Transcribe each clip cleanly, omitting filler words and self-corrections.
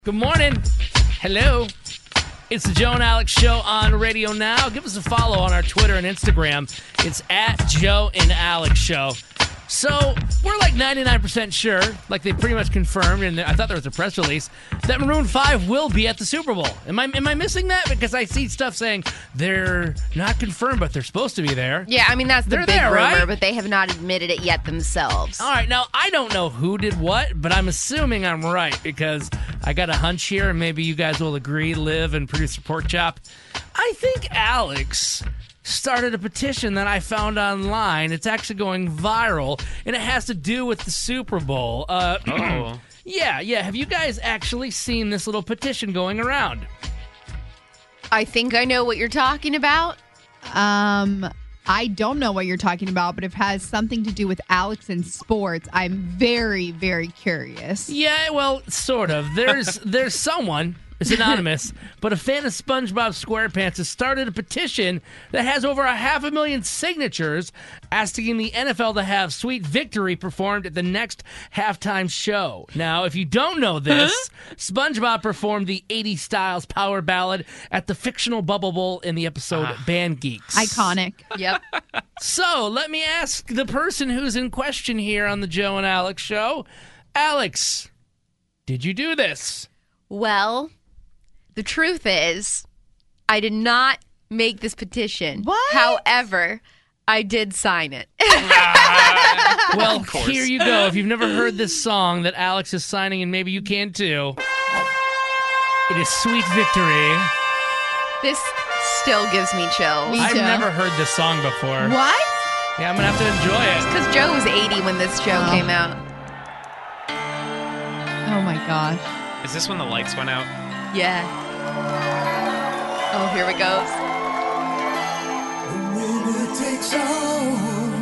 Good morning. Hello. It's the Joe and Alex Show on Radio Now. Give us a follow on our Twitter and Instagram. It's at Joe and Alex Show. So we're like 99% sure, like they pretty much confirmed, and I thought there was a press release, that Maroon 5 will be at the Super Bowl. Am I missing that? Because I see stuff saying they're not confirmed, but they're supposed to be there. Yeah, I mean, that's the They're big there, rumor, right? but they have not admitted it yet themselves. All right, now I don't know who did what, but I'm assuming I'm right because I got a hunch here, and maybe you guys will agree, Liv and producer Porkchop. I think Alex started a petition that I found online. It's actually going viral, and it has to do with the Super Bowl. Yeah. Have you guys actually seen this little petition going around? I think I know what you're talking about. I don't know what you're talking about, but if it has something to do with Alex and sports, I'm very, very curious. Yeah, well, sort of. There's someone, it's anonymous, but a fan of SpongeBob SquarePants has started a petition that has over 500,000 signatures asking the NFL to have Sweet Victory performed at the next halftime show. Now, if you don't know this, SpongeBob performed the 80s Styles power ballad at the fictional Bubble Bowl in the episode Band Geeks. Iconic. Yep. So, let me ask the person who's in question here on the Joe and Alex Show. Alex, did you do this? Well, the truth is, I did not make this petition. What? However, I did sign it. Well, here you go. If you've never heard this song that Alex is signing, and maybe you can too, it is Sweet Victory. This still gives me chills. Me I've too. never heard this song before. What? Yeah, I'm going to have to enjoy it. Because Joe was 80 when this show came out. Oh my gosh. Is this when the lights went out? Yeah. Oh, here it goes. The winner takes all.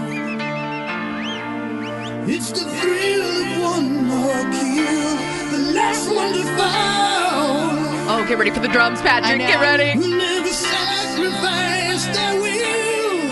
It's the thrill of one more kill, the last one to fall. Oh, get ready for the drums, Patrick. Get ready. Who never sacrifice their will.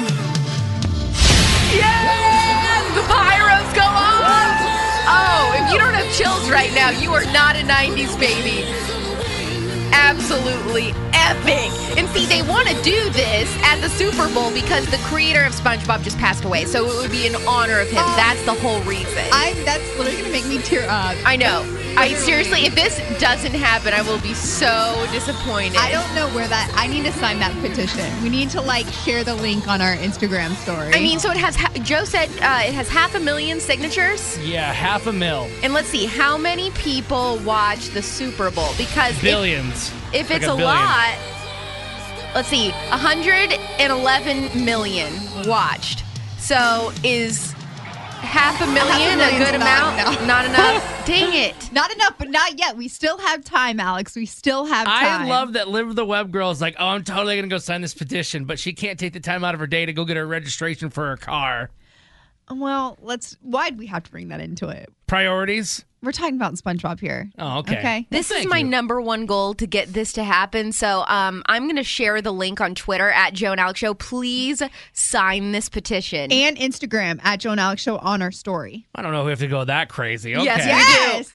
Yes! The pyros go on! Oh, if you don't have chills right now, you are not a 90s baby. Absolutely epic. And see, they want to do this at the Super Bowl because the creator of SpongeBob just passed away. So it would be in honor of him. That's the whole reason. That's literally going to make me tear up. I know. I seriously, if this doesn't happen, I will be so disappointed. I don't know where I need to sign that petition. We need to share the link on our Instagram story. I mean, so it has, Joe said it has 500,000 signatures. Yeah, 500,000. And let's see, how many people watch the Super Bowl? Because Billions. if Like it's a a billion. lot, let's see, 111 million watched. So is 500,000 a good amount? Not enough? Dang it. Not enough, but not yet. We still have time, Alex. We still have time. I love that Liv the Web Girl is like, oh, I'm totally going to go sign this petition, but she can't take the time out of her day to go get her registration for her car. Well, why'd we have to bring that into it? Priorities? We're talking about SpongeBob here. Oh, okay. Okay. This Well, is thank my you. number one goal to get this to happen. So I'm going to share the link on Twitter at Joe and Alex Show. Please sign this petition. And Instagram at Joe and Alex Show on our story. I don't know if we have to go that crazy. Okay. Yes, we do. Yes.